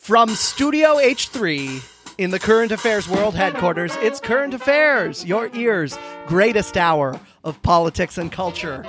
From Studio H3 in the Current Affairs World Headquarters, it's Current Affairs, your ears' greatest hour of politics and culture.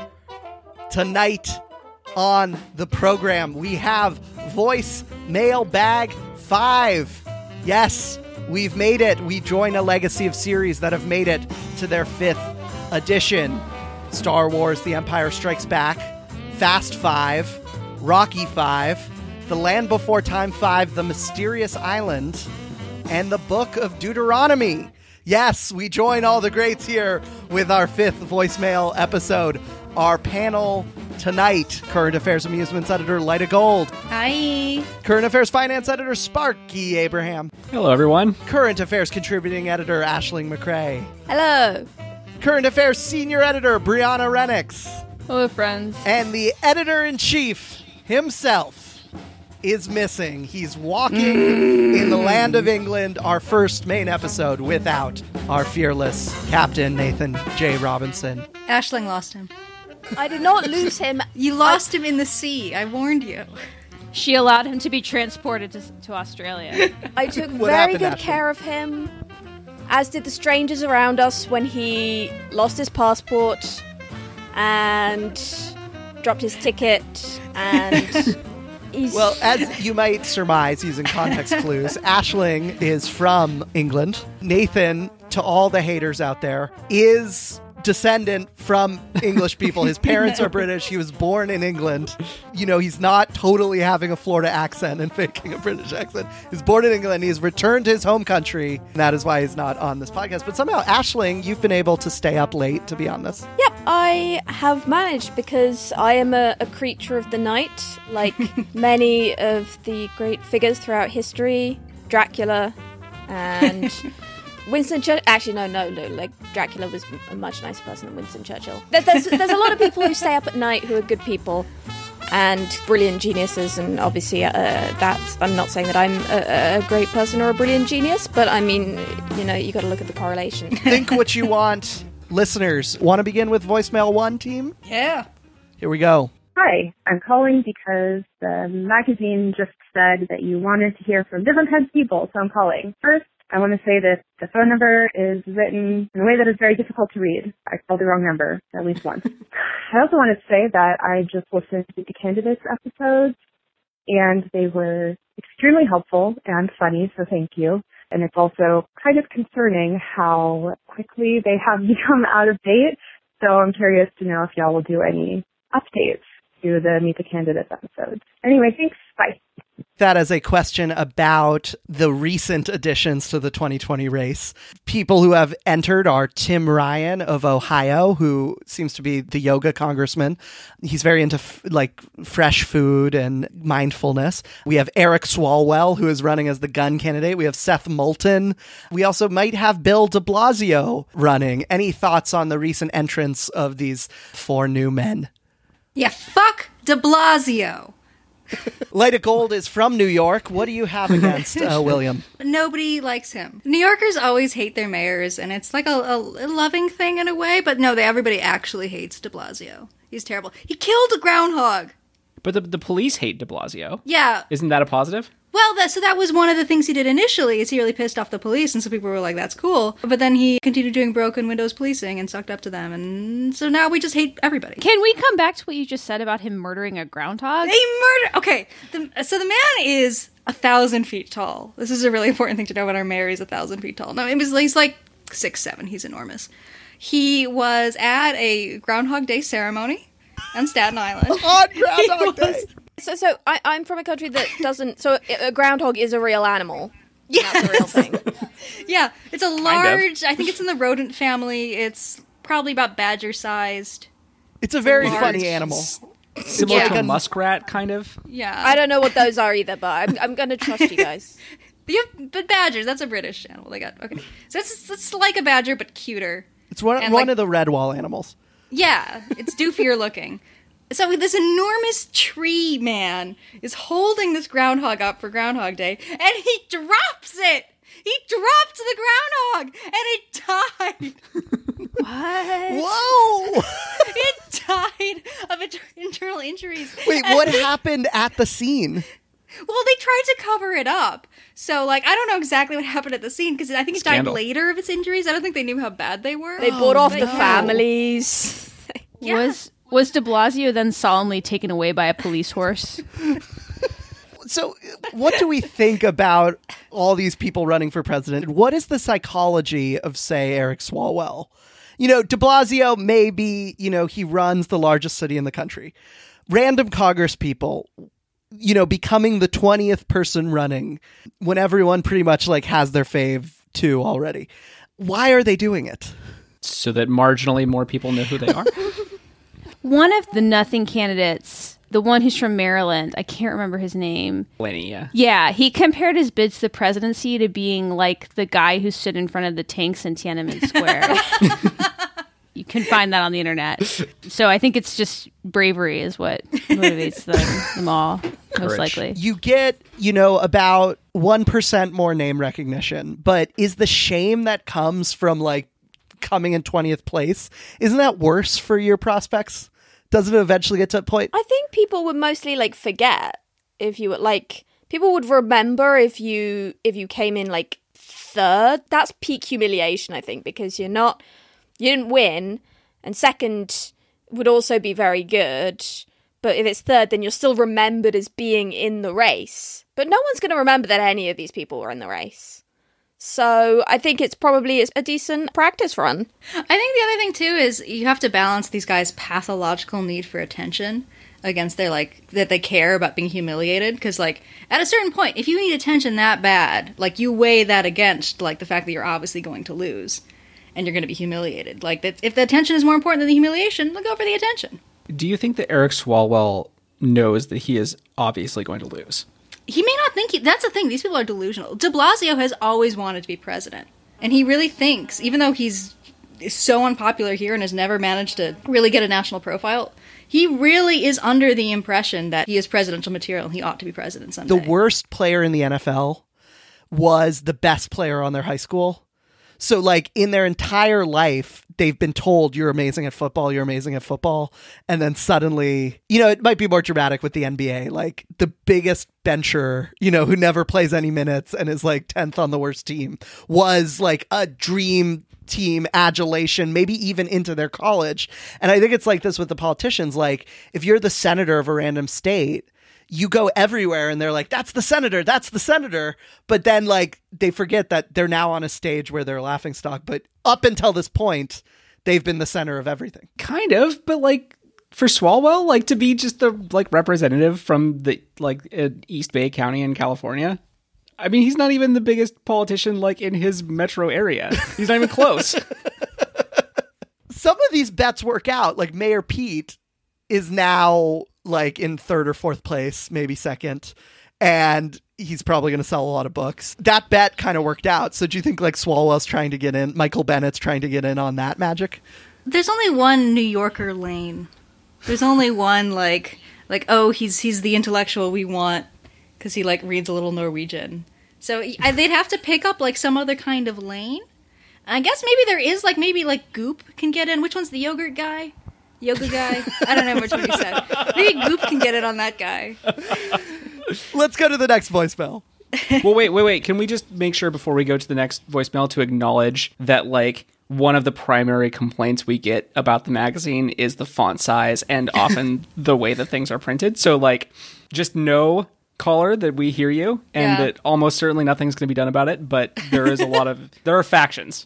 Tonight on the program, we have Voice Mailbag 5. Yes, we've made it. We join a legacy of series that have made it to their 5th edition. Star Wars, The Empire Strikes Back, Fast 5, Rocky 5, The Land Before Time 5, The Mysterious Island, and the Book of Deuteronomy. Yes, we join all the greats here with our 5th voicemail episode. Our panel tonight, Current Affairs Amusements Editor Lyta Gold. Hi. Current Affairs Finance Editor Sparky Abraham. Hello, everyone. Current Affairs Contributing Editor Aisling McCrae. Hello. Current Affairs Senior Editor Brianna Renix. Hello, friends. And the Editor-in-Chief himself is missing. He's walking in the land of England, our first main episode without our fearless Captain Nathan J. Robinson. Aisling lost him. I did not lose him. You lost him in the sea. I warned you. She allowed him to be transported to Australia. I took What very happened, good Ashley? care of him, as did the strangers around us when he lost his passport and dropped his ticket and... Well, as you might surmise using context clues, Aisling is from England. Nathan, to all the haters out there, is descendant from English people. His parents are British. He was born in England. You know, he's not totally having a Florida accent and faking a British accent. He's born in England. He's returned to his home country. That is why he's not on this podcast. But somehow, Aisling, you've been able to stay up late to be on this. Yep, I have managed because I am a creature of the night, like many of the great figures throughout history. Dracula and Winston Churchill. Actually, no. Like, Dracula was a much nicer person than Winston Churchill. There's a lot of people who stay up at night who are good people and brilliant geniuses, and obviously that's... I'm not saying that I'm a great person or a brilliant genius, but I mean, you know, you got to look at the correlation. Think what you want. Listeners, want to begin with voicemail 1, team? Yeah. Here we go. Hi, I'm calling because the magazine just said that you wanted to hear from different kinds of people, so I'm calling. First, I want to say that the phone number is written in a way that is very difficult to read. I called the wrong number at least once. I also want to say that I just listened to the candidates episodes, and they were extremely helpful and funny, so thank you. And it's also kind of concerning how quickly they have become out of date, so I'm curious to know if y'all will do any updates to the Meet the Candidates episodes. Anyway, thanks. Bye. That is a question about the recent additions to the 2020 race. People who have entered are Tim Ryan of Ohio, who seems to be the yoga congressman. He's very into fresh food and mindfulness. We have Eric Swalwell, who is running as the gun candidate. We have Seth Moulton. We also might have Bill de Blasio running. Any thoughts on the recent entrance of these 4 new men? Yeah, fuck de Blasio. Lyta Gold is from New York. What do you have against William? Nobody likes him. New Yorkers always hate their mayors, and it's like a loving thing in a way, but no, everybody actually hates de Blasio. He's terrible. He killed a groundhog. But the police hate de Blasio. Yeah. Isn't that a positive? Well, so that was one of the things he did initially, is he really pissed off the police, and so people were like, that's cool. But then he continued doing broken windows policing and sucked up to them, and so now we just hate everybody. Can we come back to what you just said about him murdering a groundhog? Okay, so the man is 1,000 feet tall. This is a really important thing to know when our mayor is 1,000 feet tall. No, he's like 6'7". He's enormous. He was at a Groundhog Day ceremony on Staten Island. On Groundhog Day! So I'm from a country that doesn't... So a groundhog is a real animal. Yeah, that's a real thing. Yeah, it's a large... I think it's in the rodent family. It's probably about badger-sized. It's a very Large. funny animal. Similar to a muskrat, kind of? Yeah. I don't know what those are either, but I'm going to trust you guys. But badgers, that's a British animal. They got... Okay. So it's like a badger, but cuter. It's one of the red wall animals. Yeah, it's doofier looking. So this enormous tree man is holding this groundhog up for Groundhog Day, and he drops it! He dropped the groundhog, and it died! What? Whoa! It died of internal injuries. Wait, what happened at the scene? Well, they tried to cover it up. So, like, I don't know exactly what happened at the scene, because I think he died later of his injuries. I don't think they knew how bad they were. They bought off the families. Yeah. Was de Blasio then solemnly taken away by a police horse? So what do we think about all these people running for president? What is the psychology of, say, Eric Swalwell? You know, de Blasio may be, you know, he runs the largest city in the country. Random Congress people, you know, becoming the 20th person running when everyone pretty much like has their fave too already. Why are they doing it? So that marginally more people know who they are? One of the nothing candidates, the one who's from Maryland, I can't remember his name. Lenny, yeah. Yeah, he compared his bid to the presidency to being like the guy who stood in front of the tanks in Tiananmen Square. You can find that on the internet. So I think it's just bravery is what motivates them all, most likely. You get, you know, about 1% more name recognition, but is the shame that comes from like coming in 20th place, isn't that worse for your prospects? Doesn't it eventually get to a point? I think people would mostly like forget if you were like, people would remember if you came in like third. That's peak humiliation, I think, because you didn't win, and second would also be very good. But if it's third, then you're still remembered as being in the race. But no one's going to remember that any of these people were in the race. So I think it's probably a decent practice run. I think the other thing, too, is you have to balance these guys' pathological need for attention against their, like, that they care about being humiliated. Because, like, at a certain point, if you need attention that bad, like, you weigh that against, like, the fact that you're obviously going to lose and you're going to be humiliated. Like, if the attention is more important than the humiliation, then go for the attention. Do you think that Eric Swalwell knows that he is obviously going to lose? He may not think that's the thing. These people are delusional. De Blasio has always wanted to be president. And he really thinks, even though he's so unpopular here and has never managed to really get a national profile, he really is under the impression that he is presidential material and he ought to be president someday. The worst player in the NFL was the best player on their high school. So, like, in their entire life, they've been told, you're amazing at football, you're amazing at football. And then suddenly, you know, it might be more dramatic with the NBA. Like, the biggest bencher, you know, who never plays any minutes and is, like, 10th on the worst team was, like, a dream team adulation, maybe even into their college. And I think it's like this with the politicians. Like, if you're the senator of a random state, you go everywhere and they're like, that's the senator. But then like they forget that they're now on a stage where they're a laughingstock. But up until this point, they've been the center of everything. Kind of. But like for Swalwell, like to be just the like representative from the like East Bay County in California. I mean, he's not even the biggest politician like in his metro area. He's not even close. Some of these bets work out. Like Mayor Pete is now like in third or fourth place, maybe second. And he's probably going to sell a lot of books. That bet kind of worked out. So do you think like Swalwell's trying to get in? Michael Bennett's trying to get in on that magic? There's only one New Yorker lane. There's only one like oh, he's the intellectual we want because he like reads a little Norwegian. So they'd have to pick up like some other kind of lane. I guess maybe there is like maybe like Goop can get in. Which one's the yogurt guy? Yoga guy? I don't know which one you said. Maybe Goop can get it on that guy. Let's go to the next voicemail. Well, wait. Can we just make sure before we go to the next voicemail to acknowledge that, like, one of the primary complaints we get about the magazine is the font size and often the way that things are printed. So, like, just know, caller, that we hear you and that almost certainly nothing's going to be done about it, but there is there are factions.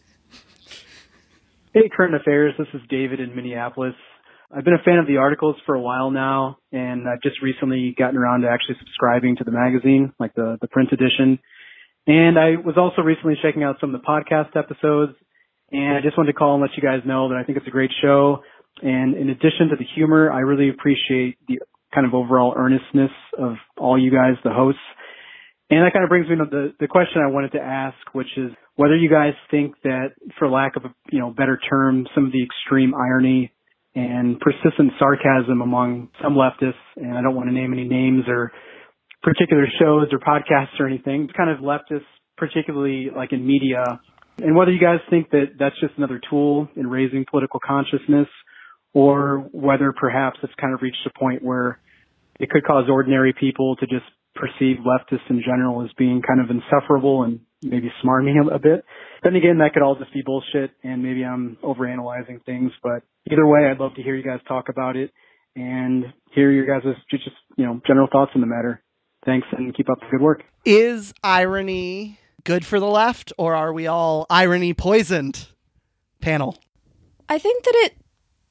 Hey, Current Affairs. This is David in Minneapolis. I've been a fan of the articles for a while now, and I've just recently gotten around to actually subscribing to the magazine, like the print edition. And I was also recently checking out some of the podcast episodes, and I just wanted to call and let you guys know that I think it's a great show. And in addition to the humor, I really appreciate the kind of overall earnestness of all you guys, the hosts. And that kind of brings me to the question I wanted to ask, which is whether you guys think that, for lack of a better term, some of the extreme irony and persistent sarcasm among some leftists, and I don't want to name any names or particular shows or podcasts or anything, kind of leftists, particularly like in media, and whether you guys think that that's just another tool in raising political consciousness, or whether perhaps it's kind of reached a point where it could cause ordinary people to just perceive leftists in general as being kind of insufferable and maybe smarmy a bit. Then again, that could all just be bullshit, and maybe I'm overanalyzing things. But either way, I'd love to hear you guys talk about it and hear your guys' just general thoughts on the matter. Thanks, and keep up the good work. Is irony good for the left, or are we all irony poisoned? Panel. I think that it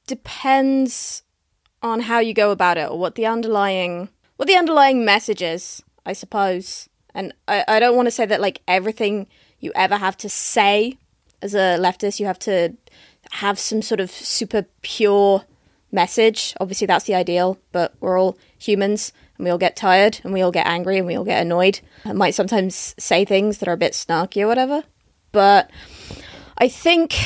depends on how you go about it, or what the underlying message is, I suppose. And I don't want to say that like everything you ever have to say as a leftist, you have to have some sort of super pure message. Obviously that's the ideal, but we're all humans and we all get tired and we all get angry and we all get annoyed. I might sometimes say things that are a bit snarky or whatever, but I think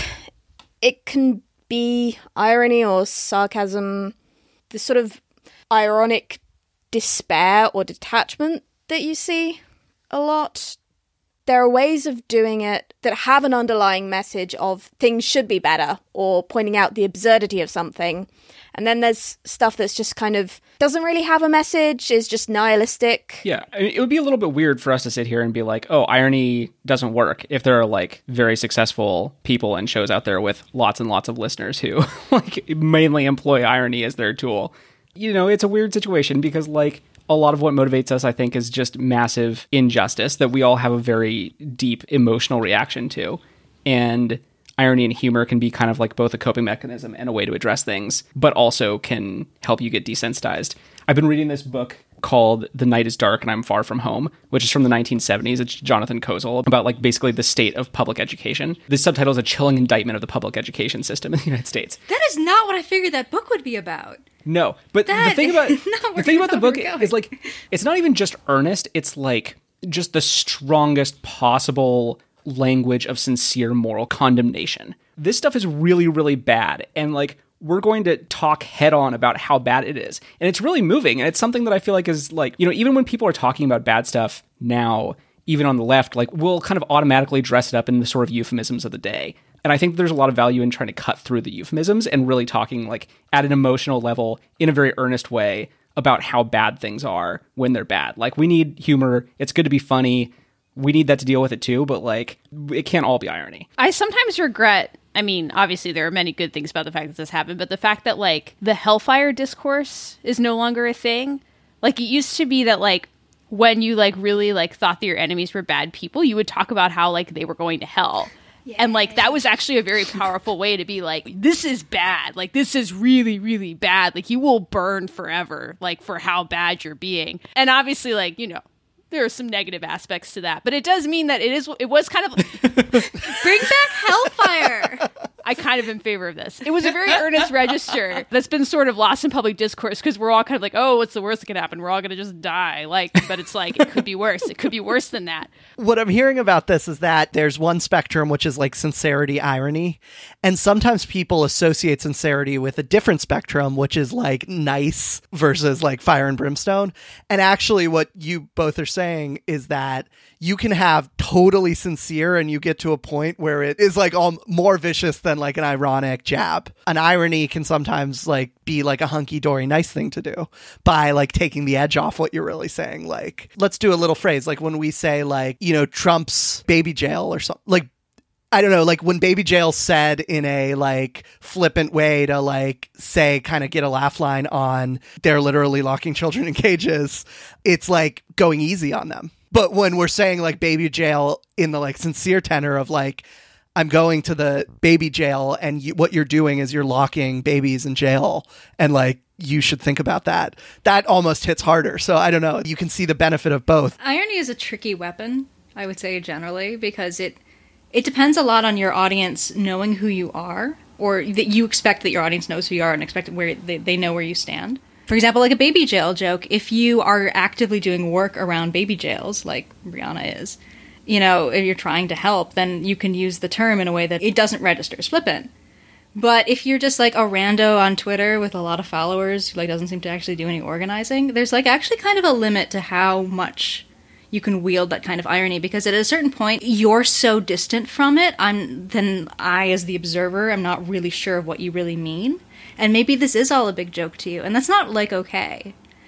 it can be irony or sarcasm, the sort of ironic despair or detachment that you see a lot. There are ways of doing it that have an underlying message of things should be better or pointing out the absurdity of something. And then there's stuff that's just kind of doesn't really have a message, is just nihilistic. Yeah, I mean, it would be a little bit weird for us to sit here and be like, oh, irony doesn't work if there are like very successful people and shows out there with lots and lots of listeners who like mainly employ irony as their tool. It's a weird situation because like a lot of what motivates us, I think, is just massive injustice that we all have a very deep emotional reaction to. And irony and humor can be kind of like both a coping mechanism and a way to address things, but also can help you get desensitized. I've been reading this book called The Night is Dark and I'm Far From Home, which is from the 1970s. It's Jonathan Kozol, about like basically the state of public education. The subtitle is A Chilling Indictment of the Public Education System in the United States. That is not what I figured that book would be about. No, but the thing about the book is like, it's not even just earnest. It's like just the strongest possible language of sincere moral condemnation. This stuff is really, really bad. And like, we're going to talk head on about how bad it is. And it's really moving. And it's something that I feel like is like, even when people are talking about bad stuff now, even on the left, like we'll kind of automatically dress it up in the sort of euphemisms of the day. And I think there's a lot of value in trying to cut through the euphemisms and really talking like at an emotional level in a very earnest way about how bad things are when they're bad. Like we need humor. It's good to be funny. We need that to deal with it too, but like it can't all be irony. I sometimes regret, I mean, obviously there are many good things about the fact that this happened, but the fact that like the hellfire discourse is no longer a thing. Like it used to be that like when you like really like thought that your enemies were bad people, you would talk about how like they were going to hell. Yeah. And like that was actually a very powerful way to be like, this is bad. Like this is really, really bad. Like you will burn forever, like for how bad you're being. And obviously like, there are some negative aspects to that, but it does mean that it was kind of bring back hellfire. I kind of in favor of this. It was a very earnest register that's been sort of lost in public discourse because we're all kind of like, oh, what's the worst that can happen? We're all going to just die. Like, but it's like, it could be worse. It could be worse than that. What I'm hearing about this is that there's one spectrum, which is like sincerity, irony. And sometimes people associate sincerity with a different spectrum, which is like nice versus like fire and brimstone. And actually what you both are saying is that you can have totally sincere and you get to a point where it is like all more vicious than like an ironic jab. An irony can sometimes like be like a hunky-dory nice thing to do by like taking the edge off what you're really saying. Like, let's do a little phrase. Like when we say like, Trump's baby jail or something, like, I don't know, like when Baby Jail said in a like flippant way to like say kind of get a laugh line on they're literally locking children in cages, it's like going easy on them. But when we're saying like baby jail in the like sincere tenor of like, I'm going to the baby jail and what you're doing is you're locking babies in jail and like you should think about that. That almost hits harder. So I don't know. You can see the benefit of both. Irony is a tricky weapon, I would say generally, because it depends a lot on your audience knowing who you are, or that you expect that your audience knows who you are and expect where they know where you stand. For example, like a baby jail joke, if you are actively doing work around baby jails, like Brianna is, if you're trying to help, then you can use the term in a way that it doesn't register as flippant. But if you're just like a rando on Twitter with a lot of followers who like doesn't seem to actually do any organizing, there's like actually kind of a limit to how much you can wield that kind of irony, because at a certain point you're so distant from it, then I as the observer am not really sure of what you really mean. And maybe this is all a big joke to you, and that's not, like, okay.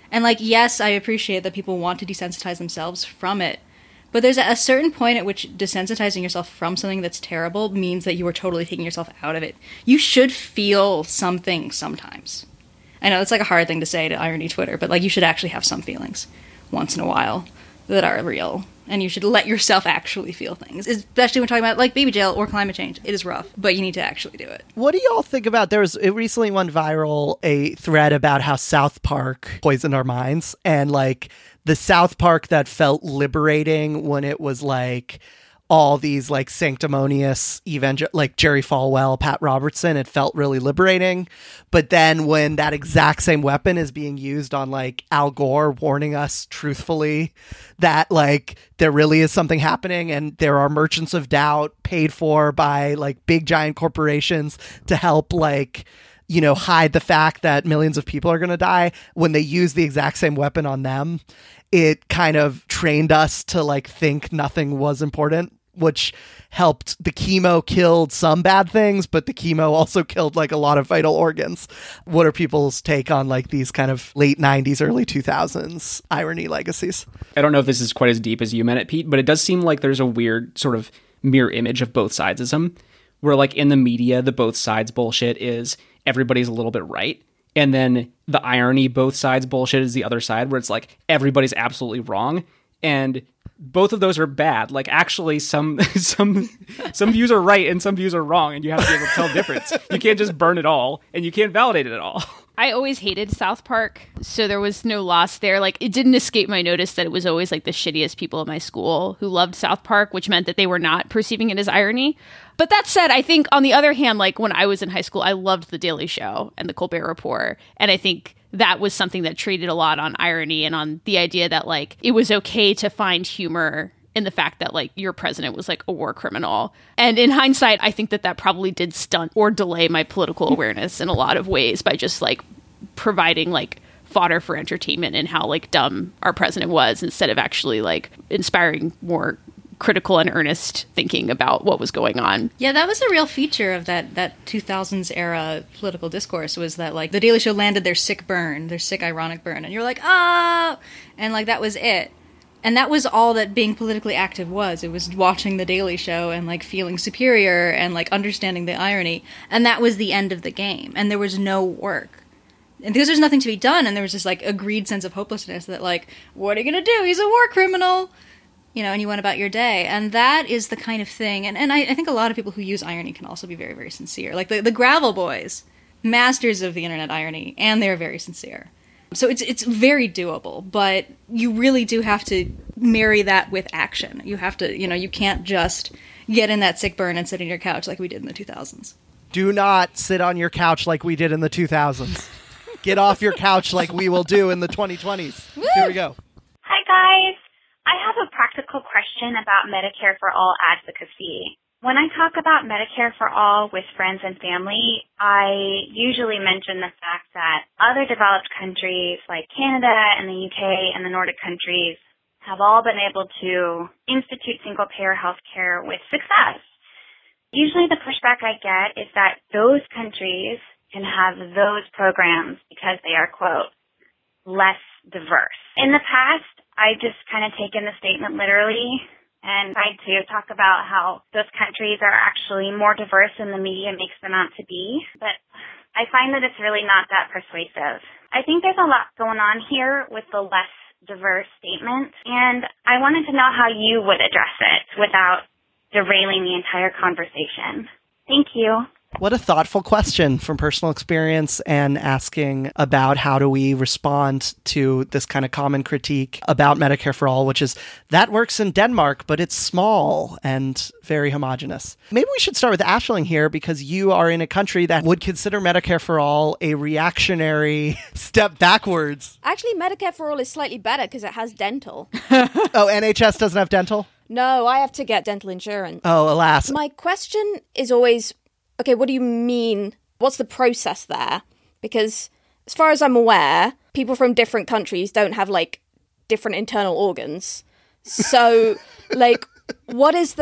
And, like, yes, I appreciate that people want to desensitize themselves from it. But there's a certain point at which desensitizing yourself from something that's terrible means that you are totally taking yourself out of it. You should feel something sometimes. I know it's like a hard thing to say to irony Twitter, but like you should actually have some feelings once in a while that are real. And you should let yourself actually feel things, especially when talking about like baby jail or climate change. It is rough, but you need to actually do it. What do y'all think about, it recently went viral, a thread about how South Park poisoned our minds, and like the South Park that felt liberating when it was like all these like sanctimonious like Jerry Falwell, Pat Robertson, it felt really liberating. But then when that exact same weapon is being used on like Al Gore warning us truthfully that like there really is something happening and there are merchants of doubt paid for by like big giant corporations to help like, you know, hide the fact that millions of people are going to die, when they use the exact same weapon on them, it kind of trained us to like think nothing was important, which helped. The chemo killed some bad things, but the chemo also killed like a lot of vital organs. What are people's take on like these kind of late 90s, early 2000s irony legacies? I don't know if this is quite as deep as you meant it, Pete, but it does seem like there's a weird sort of mirror image of both sidesism, where like in the media, the both sides bullshit is everybody's a little bit right. And then the irony both sides bullshit is the other side, where it's like everybody's absolutely wrong. And both of those are bad. Like actually some views are right and some views are wrong, and you have to be able to tell the difference. You can't just burn it all and you can't validate it at all. I always hated South Park, so there was no loss there. Like, it didn't escape my notice that it was always like the shittiest people at my school who loved South Park, which meant that they were not perceiving it as irony. But that said, I think on the other hand, like when I was in high school, I loved The Daily Show and The Colbert Report. And I think that was something that traded a lot on irony and on the idea that like it was okay to find humor in the fact that like your president was like a war criminal. And in hindsight, I think that probably did stunt or delay my political awareness in a lot of ways by just like providing like fodder for entertainment and how like dumb our president was, instead of actually like inspiring more critical and earnest thinking about what was going on. Yeah, that was a real feature of that 2000s era political discourse, was that like The Daily Show landed their sick burn, their sick ironic burn, and you're like, ah, and like that was it. And that was all that being politically active was. It was watching The Daily Show and like feeling superior and like understanding the irony. And that was the end of the game. And there was no work. And because there's nothing to be done, and there was this like agreed sense of hopelessness that like, what are you going to do? He's a war criminal. You know, and you went about your day. And that is the kind of thing. And I think a lot of people who use irony can also be very, very sincere. Like the Gravel Boys, masters of the internet irony, and they're very sincere. So it's very doable, but you really do have to marry that with action. You have to, you know, you can't just get in that sick burn and sit on your couch like we did in the 2000s. Do not sit on your couch like we did in the 2000s. Get off your couch like we will do in the 2020s. Woo! Here we go. Hi, guys. I have a practical question about Medicare for All advocacy. When I talk about Medicare for All with friends and family, I usually mention the fact that other developed countries like Canada and the UK and the Nordic countries have all been able to institute single-payer health care with success. Usually the pushback I get is that those countries can have those programs because they are, quote, less diverse. In the past, I just kind of taken the statement literally and tried to talk about how those countries are actually more diverse than the media makes them out to be. But I find that it's really not that persuasive. I think there's a lot going on here with the less diverse statement, and I wanted to know how you would address it without derailing the entire conversation. Thank you. What a thoughtful question from personal experience, and asking about how do we respond to this kind of common critique about Medicare for All, which is that works in Denmark, but it's small and very homogenous. Maybe we should start with Aisling here, because you are in a country that would consider Medicare for All a reactionary step backwards. Actually, Medicare for All is slightly better because it has dental. Oh, NHS doesn't have dental? No, I have to get dental insurance. Oh, alas. My question is always, okay, what do you mean? What's the process there? Because as far as I'm aware, people from different countries don't have, like, different internal organs. So, like, What is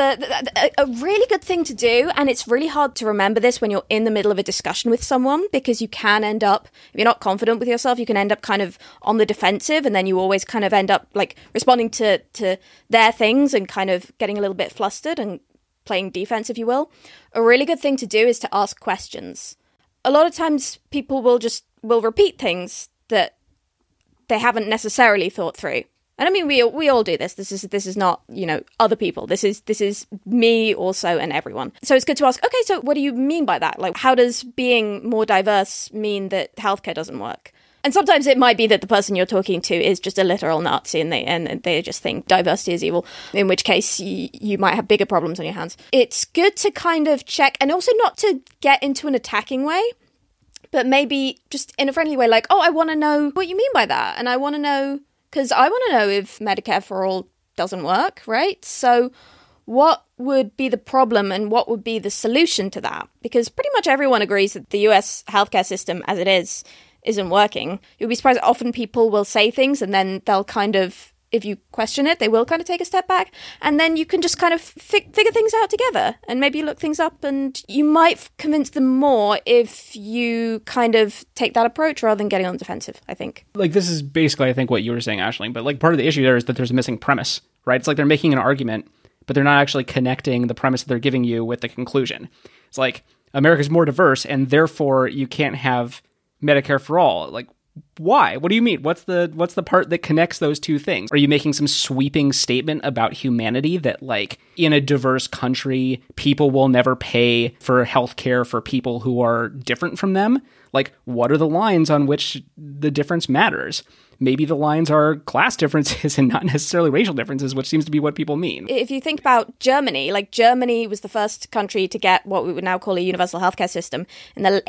a really good thing to do, and it's really hard to remember this when you're in the middle of a discussion with someone, because you can end up, if you're not confident with yourself, you can end up kind of on the defensive, and then you always kind of end up like responding to their things and kind of getting a little bit flustered and playing defense, if you will. A really good thing to do is to ask questions. A lot of times people will repeat things that they haven't necessarily thought through. And I mean, we all do this. This is not, other people. This is me also and everyone. So it's good to ask, okay, so what do you mean by that? Like, how does being more diverse mean that healthcare doesn't work? And sometimes it might be that the person you're talking to is just a literal Nazi and they just think diversity is evil, in which case you might have bigger problems on your hands. It's good to kind of check, and also not to get into an attacking way, but maybe just in a friendly way, like, oh, I want to know what you mean by that. And I want to know, because I want to know if Medicare for All doesn't work, right? So what would be the problem and what would be the solution to that? Because pretty much everyone agrees that the US healthcare system as it isn't working. You'll be surprised often people will say things and then they'll kind of, if you question it, they will kind of take a step back, and then you can just kind of figure things out together and maybe look things up, and you might convince them more if you kind of take that approach rather than getting on the defensive, I think. Like, this is basically, I think, what you were saying, Aisling, but like part of the issue there is that there's a missing premise, right? It's like they're making an argument, but they're not actually connecting the premise that they're giving you with the conclusion. It's like, America's more diverse, and therefore you can't have Medicare for all. Like, why? What do you mean? What's the part that connects those two things? Are you making some sweeping statement about humanity that, like, in a diverse country, people will never pay for healthcare for people who are different from them? Like, what are the lines on which the difference matters? Maybe the lines are class differences and not necessarily racial differences, which seems to be what people mean. If you think about Germany, like Germany was the first country to get what we would now call a universal healthcare system in the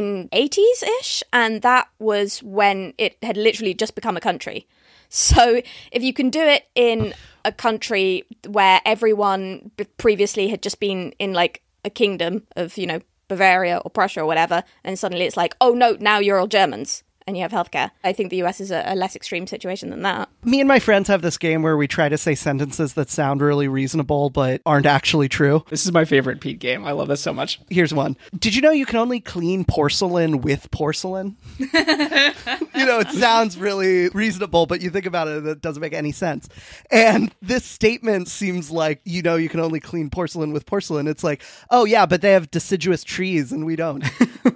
1880s-ish, and that was when it had literally just become a country. So if you can do it in a country where everyone previously had just been in like a kingdom of, Bavaria or Prussia or whatever, and suddenly it's like, oh no, now you're all Germans and you have healthcare. I think the US is a less extreme situation than that. Me and my friends have this game where we try to say sentences that sound really reasonable but aren't actually true. This is my favorite Pete game. I love this so much. Here's one. Did you know you can only clean porcelain with porcelain? It sounds really reasonable, but you think about it, it doesn't make any sense. And this statement seems like, you can only clean porcelain with porcelain. It's like, oh yeah, but they have deciduous trees and we don't.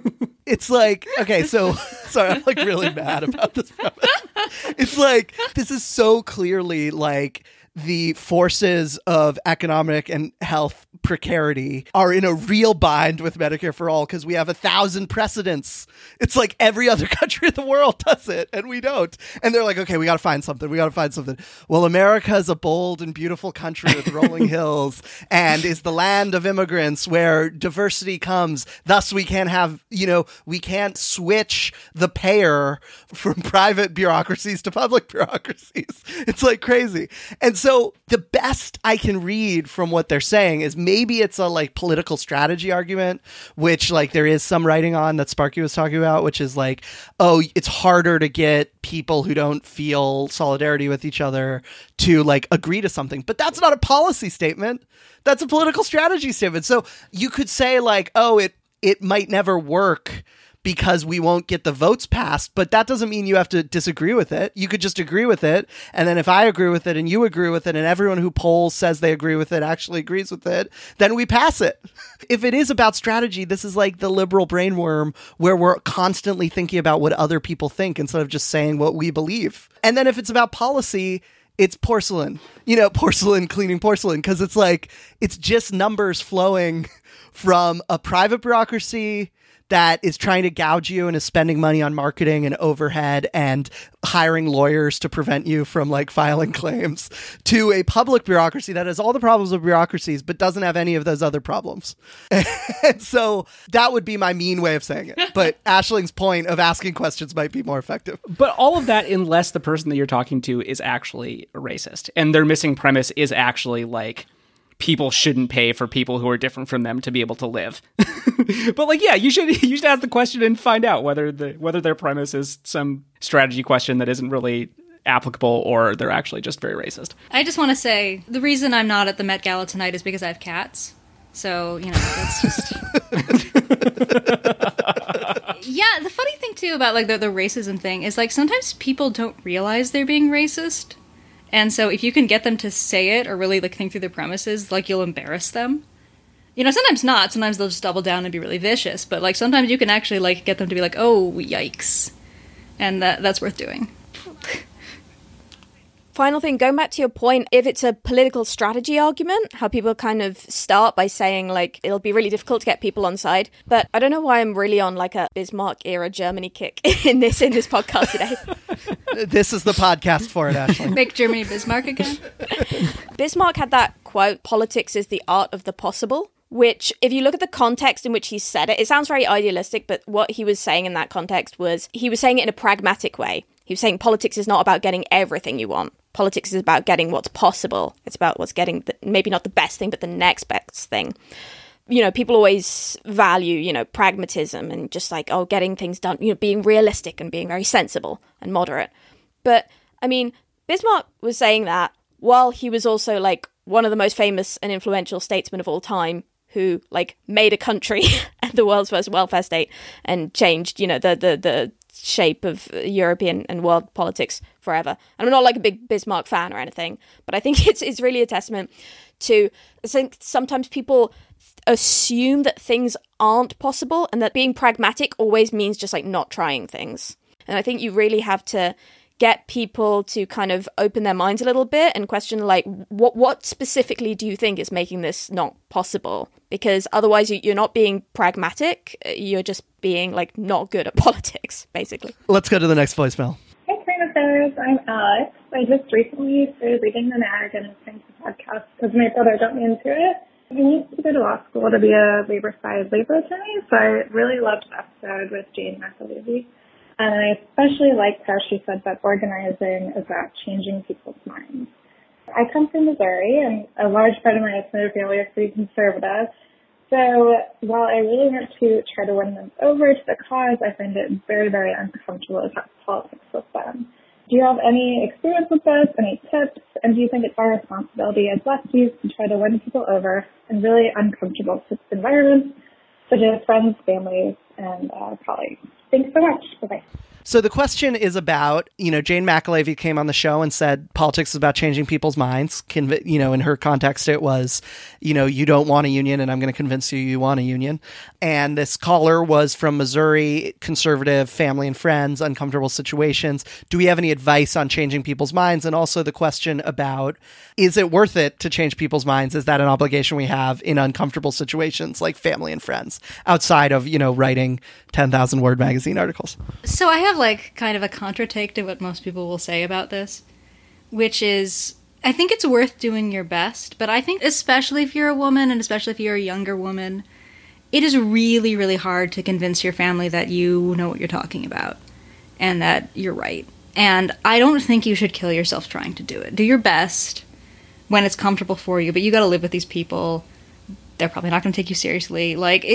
It's like, okay, so, sorry, I'm like really mad about this premise. It's like, this is so clearly like the forces of economic and health precarity are in a real bind with Medicare for All because we have 1,000 precedents. It's like every other country in the world does it, and we don't. And they're like, okay, we got to find something. Well, America is a bold and beautiful country with rolling hills and is the land of immigrants where diversity comes. Thus, we can't have, we can't switch the payer from private bureaucracies to public bureaucracies. It's like crazy. And so the best I can read from what they're saying is maybe it's a like political strategy argument, which like there is some writing on that Sparky was talking about, which is like, oh, it's harder to get people who don't feel solidarity with each other to like agree to something. But that's not a policy statement. That's a political strategy statement. So you could say like, oh, it might never work because we won't get the votes passed, but that doesn't mean you have to disagree with it. You could just agree with it. And then if I agree with it and you agree with it and everyone who polls says they agree with it actually agrees with it, then we pass it. If it is about strategy, this is like the liberal brainworm where we're constantly thinking about what other people think instead of just saying what we believe. And then if it's about policy, it's porcelain, porcelain cleaning porcelain, because it's like, it's just numbers flowing from a private bureaucracy that is trying to gouge you and is spending money on marketing and overhead and hiring lawyers to prevent you from like filing claims, to a public bureaucracy that has all the problems of bureaucracies but doesn't have any of those other problems. And so that would be my mean way of saying it. But Aisling's point of asking questions might be more effective. But all of that unless the person that you're talking to is actually a racist and their missing premise is actually like, people shouldn't pay for people who are different from them to be able to live. But like, yeah, you should ask the question and find out whether their premise is some strategy question that isn't really applicable or they're actually just very racist. I just want to say the reason I'm not at the Met Gala tonight is because I have cats. So, that's just... Yeah, the funny thing, too, about, the racism thing is, sometimes people don't realize they're being racist. And so if you can get them to say it or really, think through their premises, you'll embarrass them. Sometimes not. Sometimes they'll just double down and be really vicious. But, sometimes you can actually, get them to be oh, yikes. And that's worth doing. Final thing, going back to your point, if it's a political strategy argument, how people kind of start by saying, it'll be really difficult to get people on side. But I don't know why I'm really on, a Bismarck-era Germany kick in this podcast today. This is the podcast for it, Ashley. Make Germany Bismarck again? Bismarck had that quote, "Politics is the art of the possible," which, if you look at the context in which he said it, it sounds very idealistic, but what he was saying in that context was, he was saying it in a pragmatic way. He was saying politics is not about getting everything you want. Politics is about getting what's possible. It's about what's getting, maybe not the best thing, but the next best thing. People always value, pragmatism and just getting things done, being realistic and being very sensible and moderate. But, Bismarck was saying that while he was also, one of the most famous and influential statesmen of all time who, made a country the world's first welfare state and changed, the shape of European and world politics forever. And I'm not a big Bismarck fan or anything, but I think it's really a testament to, I think sometimes people assume that things aren't possible and that being pragmatic always means just not trying things. And I think you really have to get people to kind of open their minds a little bit and question what specifically do you think is making this not possible? Because otherwise you're not being pragmatic, you're just being not good at politics, basically. Let's go to the next voicemail. Hey, Current Affairs, I'm Alex. I just recently started reading the Nag and listening to podcasts because my brother got me into it. He needs to go to law school to be a labor-side labor attorney, so I really loved the episode with Jane McAlevey. And I especially liked how she said that organizing is about changing people's minds. I come from Missouri, and a large part of my extended family is pretty conservative. So while I really want to try to win them over to the cause, I find it very, very uncomfortable to talk politics with them. Do you have any experience with this, any tips, and do you think it's our responsibility as lefties to try to win people over in really uncomfortable environments, such as friends, families, and colleagues? Thanks so much. Bye-bye. So the question is about, Jane McAlevey came on the show and said politics is about changing people's minds. In her context, it was, you don't want a union and I'm going to convince you want a union. And this caller was from Missouri, conservative, family and friends, uncomfortable situations. Do we have any advice on changing people's minds? And also the question about, is it worth it to change people's minds? Is that an obligation we have in uncomfortable situations like family and friends outside of, writing 10,000 word magazine articles? So I have kind of a counter-take to what most people will say about this, which is, I think it's worth doing your best, but I think especially if you're a woman and especially if you're a younger woman, it is really, really hard to convince your family that you know what you're talking about and that you're right. And I don't think you should kill yourself trying to do it. Do your best when it's comfortable for you, but you got to live with these people. They're probably not going to take you seriously.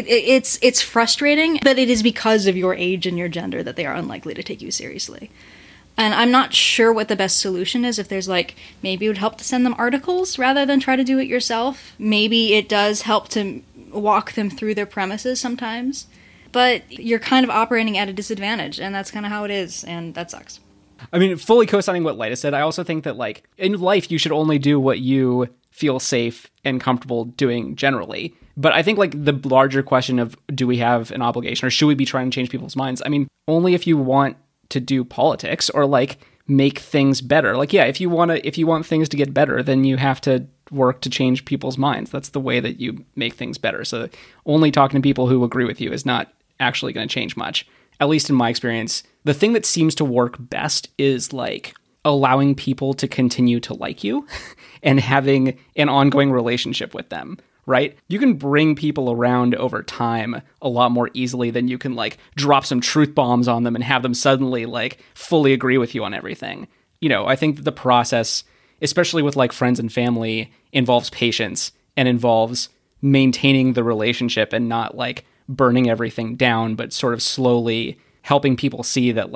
It's frustrating, but it is because of your age and your gender that they are unlikely to take you seriously. And I'm not sure what the best solution is. If there's maybe it would help to send them articles rather than try to do it yourself. Maybe it does help to walk them through their premises sometimes. But you're kind of operating at a disadvantage, and that's kind of how it is, and that sucks. Fully co-signing what Lyta said, I also think that, in life, you should only do what you feel safe and comfortable doing generally. But I think the larger question of, do we have an obligation or should we be trying to change people's minds? Only if you want to do politics or make things better. If you want things to get better, then you have to work to change people's minds. That's the way that you make things better. So only talking to people who agree with you is not actually going to change much. At least in my experience, the thing that seems to work best is allowing people to continue to like you and having an ongoing relationship with them, right? You can bring people around over time a lot more easily than you can drop some truth bombs on them and have them suddenly fully agree with you on everything. I think the process, especially with friends and family, involves patience and involves maintaining the relationship and not burning everything down, but sort of slowly helping people see that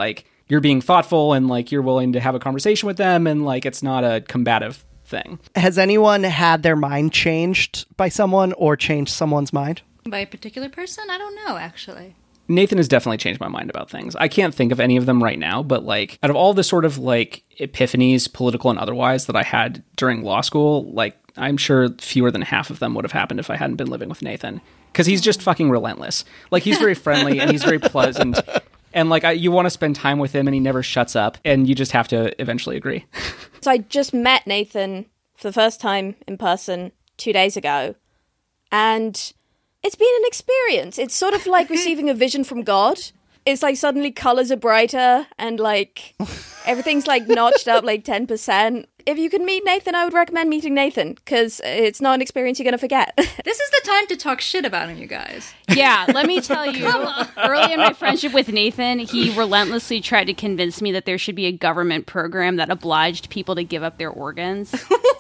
you're being thoughtful and like you're willing to have a conversation with them, and like it's not a combative thing. Has anyone had their mind changed by someone or changed someone's mind? By a particular person? I don't know, actually. Nathan has definitely changed my mind about things. I can't think of any of them right now, but like out of all the sort of like epiphanies, political and otherwise, that I had during law school, like I'm sure fewer than half of them would have happened if I hadn't been living with Nathan. Because he's just fucking relentless. Like he's very friendly and he's very pleasant. And like you want to spend time with him and he never shuts up, and you just have to eventually agree. So I just met Nathan for the first time in person 2 days ago, and it's been an experience. It's sort of like receiving a vision from God. It's like suddenly colors are brighter and like everything's like notched up like 10%. If you can meet Nathan, I would recommend meeting Nathan because it's not an experience you're going to forget. This is the time to talk shit about him, you guys. Yeah, let me tell you, early in my friendship with Nathan, he relentlessly tried to convince me that there should be a government program that obliged people to give up their organs.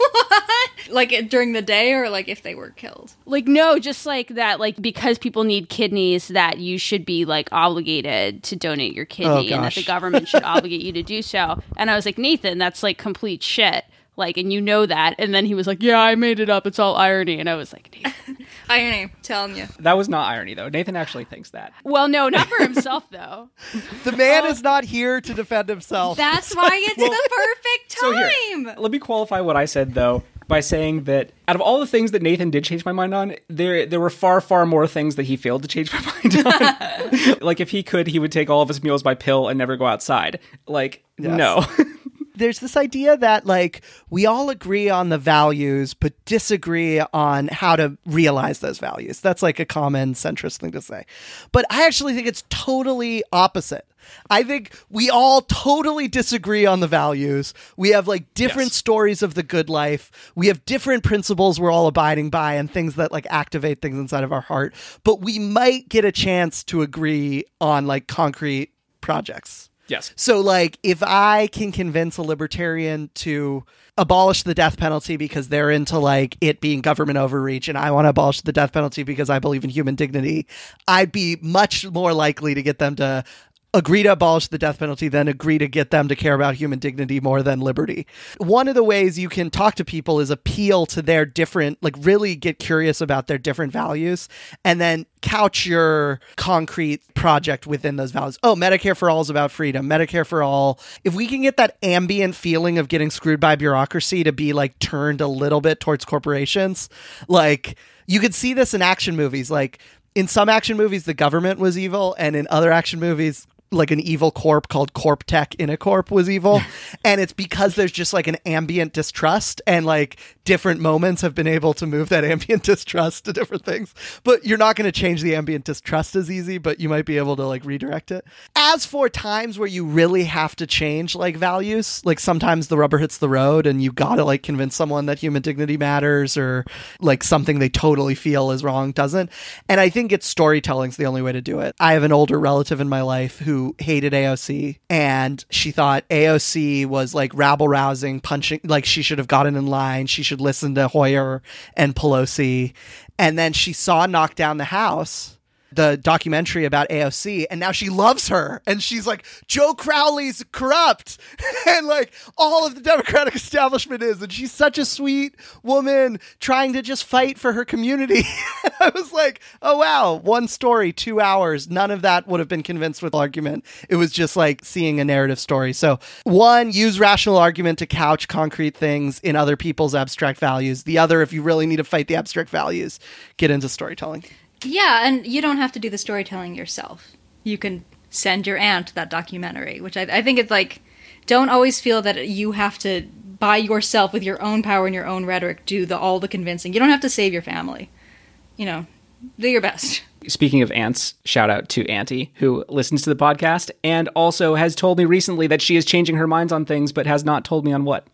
Like during the day, or like if they were killed? Like, no, just like that, like because people need kidneys, that you should be like obligated to donate your kidney, and that the government should obligate you to do so. And I was like, Nathan, that's like complete shit. Like, and you know that. And then he was like, yeah, I made it up. It's all irony. And I was like, Nathan. Irony, telling you. That was not irony, though. Nathan actually thinks that. Well, no, not for himself, though. The man is not here to defend himself. That's why it's the perfect time. So here, let me qualify what I said, though, by saying that out of all the things that Nathan did change my mind on, there were far, far more things that he failed to change my mind on. Like, if he could, he would take all of his meals by pill and never go outside. Like, no. There's this idea that, like, we all agree on the values, but disagree on how to realize those values. That's, like, a common centrist thing to say. But I actually think it's totally opposite. I think we all totally disagree on the values. We have, like, different stories of the good life. We have different principles we're all abiding by and things that, like, activate things inside of our heart. But we might get a chance to agree on, like, concrete projects. Yes. So, like, if I can convince a libertarian to abolish the death penalty because they're into, like, it being government overreach, and I want to abolish the death penalty because I believe in human dignity, I'd be much more likely to get them to agree to abolish the death penalty than agree to get them to care about human dignity more than liberty. One of the ways you can talk to people is appeal to their different, like, really get curious about their different values and then couch your concrete project within those values. Oh, Medicare for all is about freedom. Medicare for all. If we can get that ambient feeling of getting screwed by bureaucracy to be, like, turned a little bit towards corporations, like, you could see this in action movies. Like, in some action movies, the government was evil, and in other action movies, like an evil corp called Corp Tech in a Corp was evil. And it's because there's just like an ambient distrust, and like different moments have been able to move that ambient distrust to different things. But you're not going to change the ambient distrust as easy, but you might be able to like redirect it. As for times where you really have to change like values, like sometimes the rubber hits the road and you got to like convince someone that human dignity matters, or like something they totally feel is wrong doesn't. And I think it's storytelling's the only way to do it. I have an older relative in my life who hated AOC, and she thought AOC was like rabble rousing, punching, like she should have gotten in line. She should listen to Hoyer and Pelosi. And then she saw Knock Down the House, the documentary about AOC, and now she loves her, and she's like, Joe Crowley's corrupt and like all of the Democratic establishment is, and she's such a sweet woman trying to just fight for her community. I was like, oh wow, one story, 2 hours, none of that would have been convinced with argument. It was just like seeing a narrative story. So one, use rational argument to couch concrete things in other people's abstract values. The other, if you really need to fight the abstract values, get into storytelling. Yeah, and you don't have to do the storytelling yourself. You can send your aunt that documentary, which I think it's like, don't always feel that you have to, by yourself, with your own power and your own rhetoric, do all the convincing. You don't have to save your family. You know, do your best. Speaking of aunts, shout out to Auntie, who listens to the podcast and also has told me recently that she is changing her minds on things, but has not told me on what.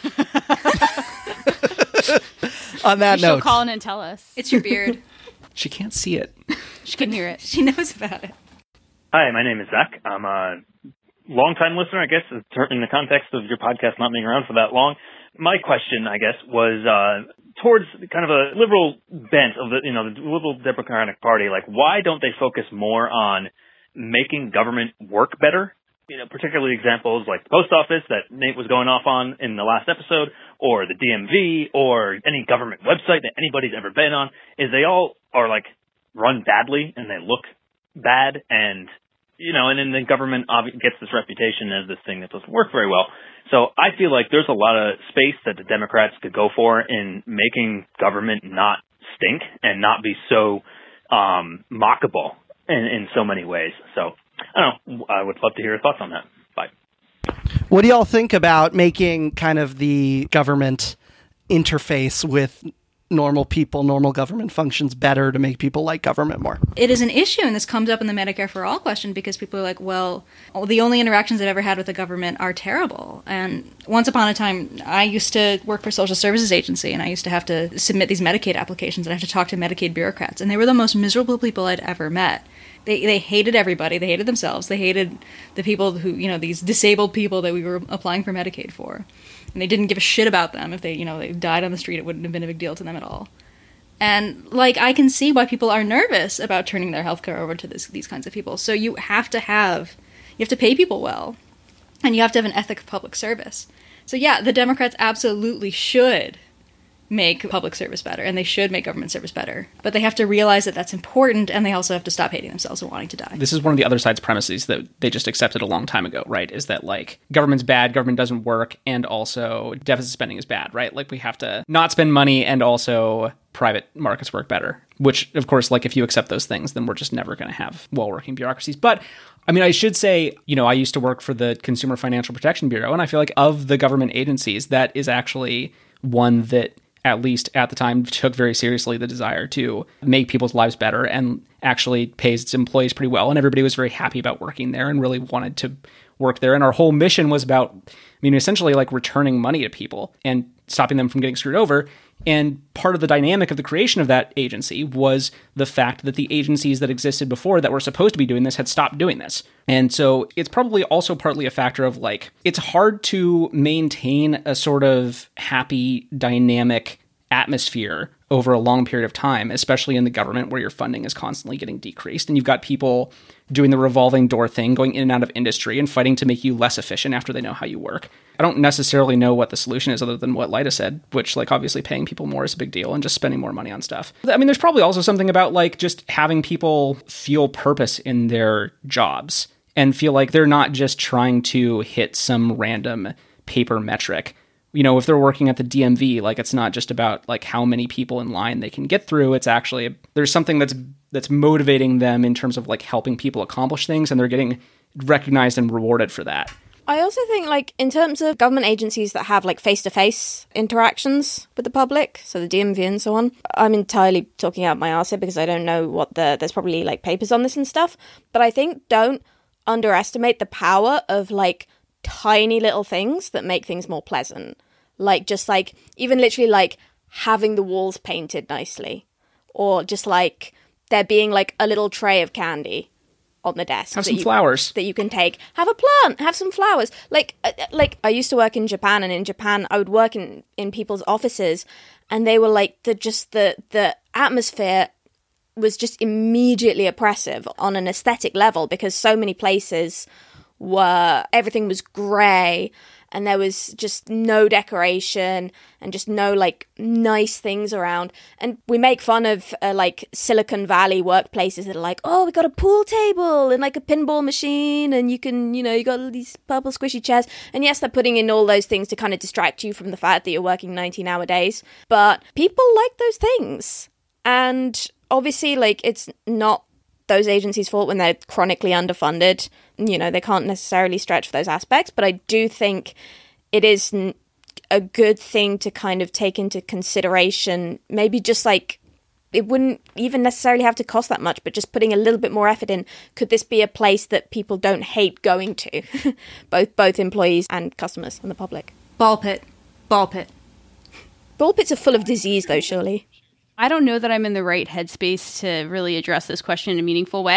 On that note, she'll call in and tell us. It's your beard. She can't see it. She can hear it. She knows about it. Hi, my name is Zach. I'm a long-time listener, I guess, in the context of your podcast not being around for that long. My question, I guess, was towards kind of a liberal bent of the liberal Democratic Party. Like, why don't they focus more on making government work better particularly examples like the post office that Nate was going off on in the last episode, or the DMV, or any government website that anybody's ever been on, is they all are like run badly and they look bad, and and then the government gets this reputation as this thing that doesn't work very well. So I feel like there's a lot of space that the Democrats could go for in making government not stink and not be so mockable in so many ways. So I don't know. I would love to hear your thoughts on that. Bye. What do y'all think about making kind of the government interface with normal people, normal government functions better to make people like government more? It is an issue, and this comes up in the Medicare for All question because people are like, well, the only interactions I've ever had with the government are terrible. And once upon a time, I used to work for a social services agency, and I used to have to submit these Medicaid applications, and I have to talk to Medicaid bureaucrats, and they were the most miserable people I'd ever met. They hated everybody. They hated themselves. They hated the people who, these disabled people that we were applying for Medicaid for. And they didn't give a shit about them. If they died on the street, it wouldn't have been a big deal to them at all. And, I can see why people are nervous about turning their healthcare over to these kinds of people. So you have to pay people well. And you have to have an ethic of public service. So, yeah, the Democrats absolutely should make public service better, and they should make government service better. But they have to realize that that's important, and they also have to stop hating themselves and wanting to die. This is one of the other side's premises that they just accepted a long time ago, right? Is that, government's bad, government doesn't work, and also deficit spending is bad, right? We have to not spend money, and also private markets work better. Which, of course, if you accept those things, then we're just never going to have well-working bureaucracies. But I should say, I used to work for the Consumer Financial Protection Bureau, and I feel like of the government agencies, that is actually one that, at least at the time, took very seriously the desire to make people's lives better and actually pays its employees pretty well. And everybody was very happy about working there and really wanted to work there. And our whole mission was about, essentially returning money to people and stopping them from getting screwed over. And part of the dynamic of the creation of that agency was the fact that the agencies that existed before that were supposed to be doing this had stopped doing this. And so it's probably also partly a factor of it's hard to maintain a sort of happy, dynamic atmosphere over a long period of time, especially in the government where your funding is constantly getting decreased. And you've got people doing the revolving door thing, going in and out of industry and fighting to make you less efficient after they know how you work. I don't necessarily know what the solution is other than what Lyda said, which obviously paying people more is a big deal and just spending more money on stuff. There's probably also something about just having people feel purpose in their jobs and feel like they're not just trying to hit some random paper metric. If they're working at the DMV, it's not just about how many people in line they can get through. It's actually, there's something that's motivating them in terms of helping people accomplish things, and they're getting recognized and rewarded for that. I also think in terms of government agencies that have face-to-face interactions with the public, so the DMV and so on, I'm entirely talking out my arse here because I don't know what there's probably papers on this and stuff, but I think don't underestimate the power of tiny little things that make things more pleasant. Even literally having the walls painted nicely, or just there being a little tray of candy on the desk. Have some flowers that you can take. Have a plant. Have some flowers. I used to work in Japan, and in Japan I would work in people's offices, and they were the atmosphere was just immediately oppressive on an aesthetic level because so many places everything was grey and there was just no decoration and just no nice things around. And we make fun of Silicon Valley workplaces that are oh, we got a pool table and a pinball machine and you can, you got all these purple squishy chairs. And yes, they're putting in all those things to kind of distract you from the fact that you're working 19-hour days. But people like those things. And obviously it's not those agencies' fault when they're chronically underfunded. They can't necessarily stretch for those aspects, but I do think it is a good thing to kind of take into consideration, maybe just it wouldn't even necessarily have to cost that much, but just putting a little bit more effort in. Could this be a place that people don't hate going to? both employees and customers and the public. Ball pit. Ball pit. Ball pits are full of disease, though, surely. I don't know that I'm in the right headspace to really address this question in a meaningful way.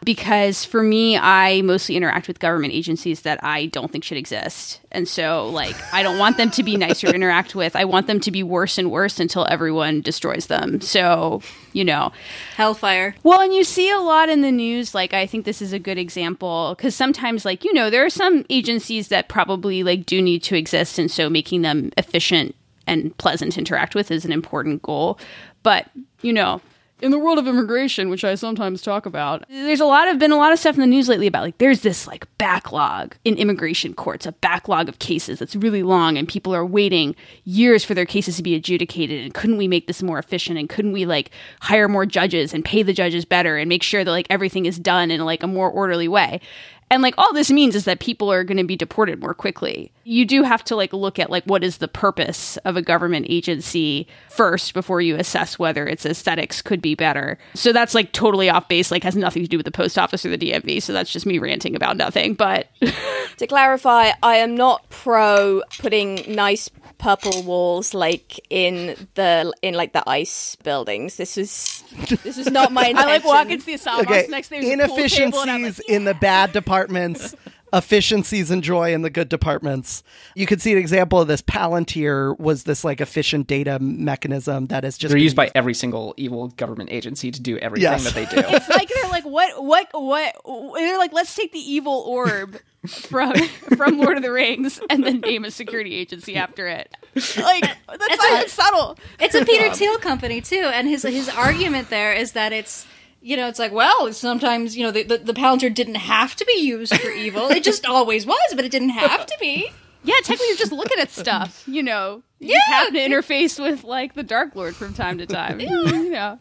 because for me, I mostly interact with government agencies that I don't think should exist. And so, like, I don't want them to be nicer to interact with. I want them to be worse and worse until everyone destroys them. So, you know. Hellfire. Well, and you see a lot in the news. Like, I think this is a good example because sometimes, like, you know, there are some agencies that probably, like, do need to exist. And so making them efficient and pleasant to interact with is an important goal. But, you know, in the world of immigration, which I sometimes talk about, there's been a lot of stuff in the news lately about, like, there's this, like, backlog in immigration courts, a backlog of cases that's really long, and people are waiting years for their cases to be adjudicated, and couldn't we make this more efficient, and couldn't we, like, hire more judges and pay the judges better and make sure that, like, everything is done in, like, a more orderly way. And, like, all this means is that people are going to be deported more quickly. You do have to, like, look at, like, what is the purpose of a government agency first before you assess whether its aesthetics could be better. So that's, like, totally off base, like, has nothing to do with the post office or the DMV. So that's just me ranting about nothing. But to clarify, I am not pro putting nice purple walls like in the ICE buildings. This is not my intention. I like walking to the Asylum Okay, next there's inefficiencies a pool table, and I'm like, in the bad departments, efficiencies and joy in the good departments. You could see an example of this. Palantir was this, like, efficient data mechanism that is just They're used by every single evil government agency to do everything that they do. It's like they're like, what? They're like, let's take the evil orb from Lord of the Rings and then name a security agency after it. Like, that's not even subtle. It's a Peter Thiel company too, and his argument there is that it's, you know, it's like, well, sometimes, you know, the Palantir didn't have to be used for evil. It just always was, but it didn't have to be. Yeah, technically you're just looking at stuff, you know. You just happen to interface with, like, the Dark Lord from time to time. You know.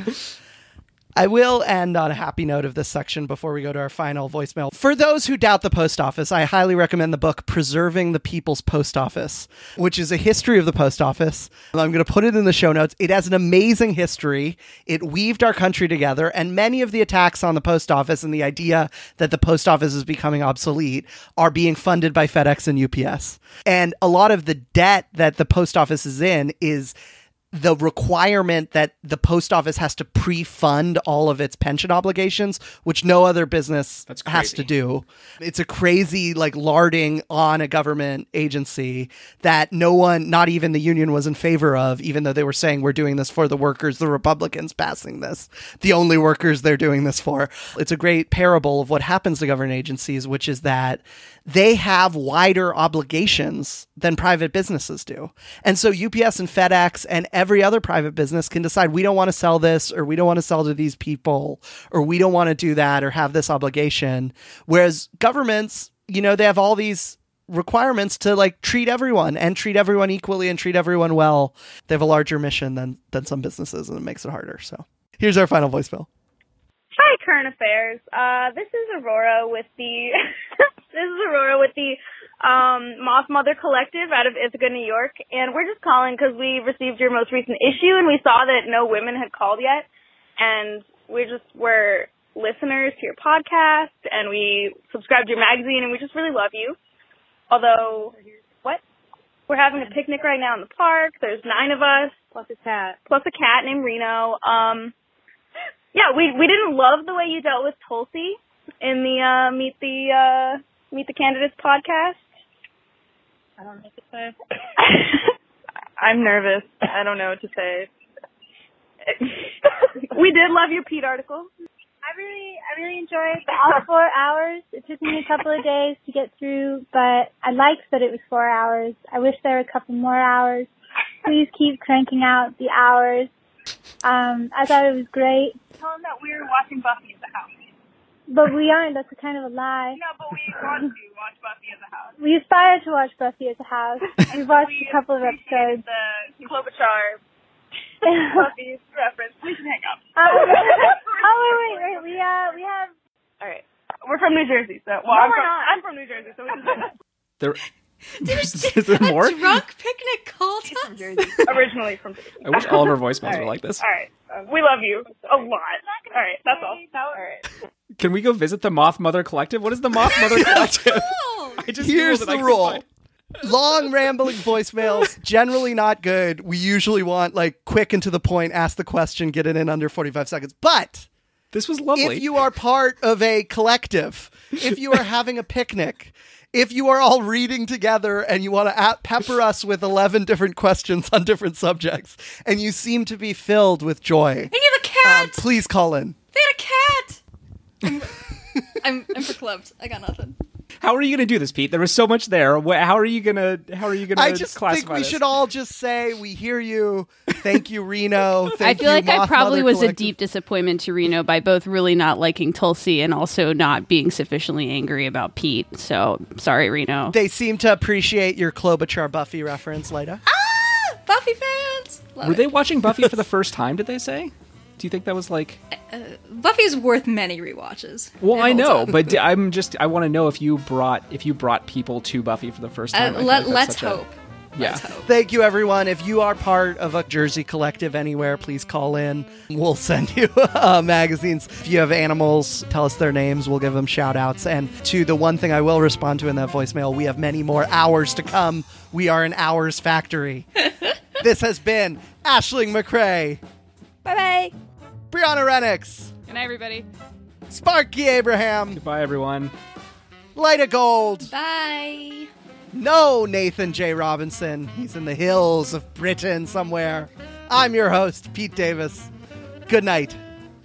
I will end on a happy note of this section before we go to our final voicemail. For those who doubt the post office, I highly recommend the book Preserving the People's Post Office, which is a history of the post office. I'm going to put it in the show notes. It has an amazing history. It weaved our country together, and many of the attacks on the post office and the idea that the post office is becoming obsolete are being funded by FedEx and UPS. And a lot of the debt that the post office is in is the requirement that the post office has to pre-fund all of its pension obligations, which no other business has to do. It's a crazy, like, larding on a government agency that no one, not even the union, was in favor of, even though they were saying we're doing this for the workers, the Republicans passing this, the only workers they're doing this for. It's a great parable of what happens to government agencies, which is that they have wider obligations than private businesses do. And so UPS and FedEx and every other private business can decide, we don't want to sell this, or we don't want to sell to these people, or we don't want to do that or have this obligation. Whereas governments, you know, they have all these requirements to, like, treat everyone equally and treat everyone well. They have a larger mission than some businesses, and it makes it harder. So here's our final voicemail. Hi, Current Affairs. This is Aurora with the Moth Mother Collective out of Ithaca, New York, and we're just calling because we received your most recent issue and we saw that no women had called yet, and we're listeners to your podcast, and we subscribe to your magazine, and we just really love you. Although, we're having a picnic right now in the park. There's 9 of us plus a cat named Reno. Yeah, we didn't love the way you dealt with Tulsi in the Meet the Candidates podcast. I don't know what to say. I'm nervous. I don't know what to say. We did love your Pete article. I really enjoyed all 4 hours. It took me a couple of days to get through, but I liked that it was 4 hours. I wish there were a couple more hours. Please keep cranking out the hours. I thought it was great. Tell them that we were watching Buffy at the house. But we aren't. That's a kind of a lie. No, but we want to watch Buffy at the house. We aspire to watch Buffy at the house. We've watched a couple of episodes. The Klobuchar Buffy reference. We can hang up. Wait. We have. All right. We're from New Jersey, so I'm from New Jersey, so we can say that. Is there more? Drunk picnic called us. Originally from Jersey. I wish all of our voicemails were like this. All right. We love you a lot. All right. That's all. All right. Can we go visit the Moth Mother Collective? What is the Moth Mother Collective? Here's the rule. Long rambling voicemails, generally not good. We usually want, like, quick and to the point, ask the question, get it in under 45 seconds. But This was lovely. If you are part of a collective, if you are having a picnic, if you are all reading together and you want to pepper us with 11 different questions on different subjects, and you seem to be filled with joy. And you have a cat! Please call in. They had a cat! I'm verklempt. I got nothing. How are you going to do this, Pete? There was so much there. How are you going to I just classify think we this? should all just say, we hear you. Thank you, Reno. I feel like I Moth probably Mother was a Collective. deep disappointment to Reno by both really not liking Tulsi and also not being sufficiently angry about Pete. So, sorry, Reno. They seem to appreciate your Klobuchar Buffy reference, Lyda. Buffy fans! Love Were it. they watching Buffy for the first time, did they say? Do you think that was like... Buffy's worth many rewatches. Well, It I holds know, up. but I want to know if you brought people to Buffy for the first time. I feel like that's Let's such a- hope. Yeah. Let's hope. Thank you, everyone. If you are part of a Jersey collective anywhere, please call in. We'll send you magazines. If you have animals, tell us their names. We'll give them shout outs. And to the one thing I will respond to in that voicemail, we have many more hours to come. We are an hours factory. This has been Aisling McRae, Bye-bye. Brianna Renix, Good night, everybody. Sparky Abraham, Goodbye, everyone. Lyda Gold. Bye. No, Nathan J. Robinson. He's in the hills of Britain somewhere. I'm your host, Pete Davis. Good night.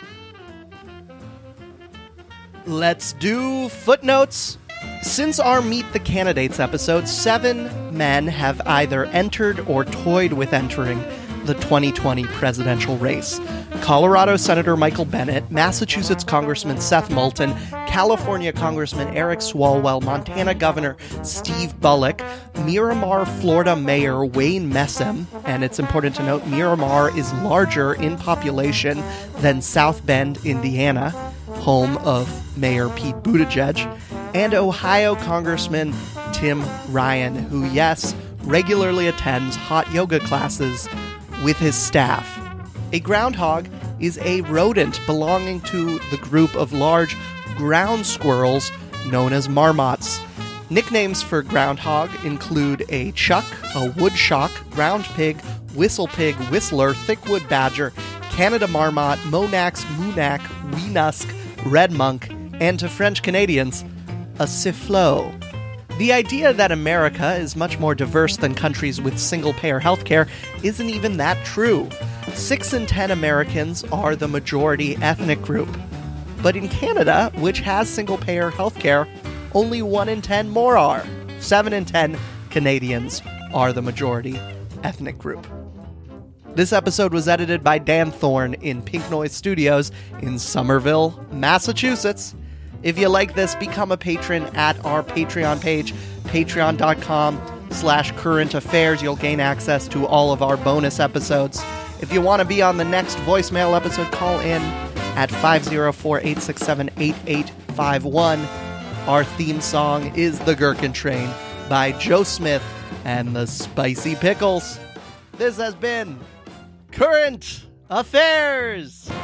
Let's do footnotes. Since our Meet the Candidates episode, 7 men have either entered or toyed with entering the 2020 presidential race. Colorado Senator Michael Bennet, Massachusetts Congressman Seth Moulton, California Congressman Eric Swalwell, Montana Governor Steve Bullock, Miramar, Florida Mayor Wayne Messam, and it's important to note Miramar is larger in population than South Bend, Indiana, home of Mayor Pete Buttigieg, and Ohio Congressman Tim Ryan, who, yes, regularly attends hot yoga classes with his staff. A groundhog is a rodent belonging to the group of large ground squirrels known as marmots. Nicknames for groundhog include a chuck, a woodchuck, ground pig, whistle pig, whistler, thickwood badger, Canada marmot, monax, moonac, weenusk, red monk, and to French Canadians, a sifflot. The idea that America is much more diverse than countries with single-payer healthcare isn't even that true. 6 in 10 Americans are the majority ethnic group. But in Canada, which has single-payer healthcare, only 1 in 10 more are. 7 in 10 Canadians are the majority ethnic group. This episode was edited by Dan Thorne in Pink Noise Studios in Somerville, Massachusetts. If you like this, become a patron at our Patreon page, patreon.com/current affairs. You'll gain access to all of our bonus episodes. If you want to be on the next voicemail episode, call in at 504-867-8851. Our theme song is The Gherkin Train by Joe Smith and the Spicy Pickles. This has been Current Affairs.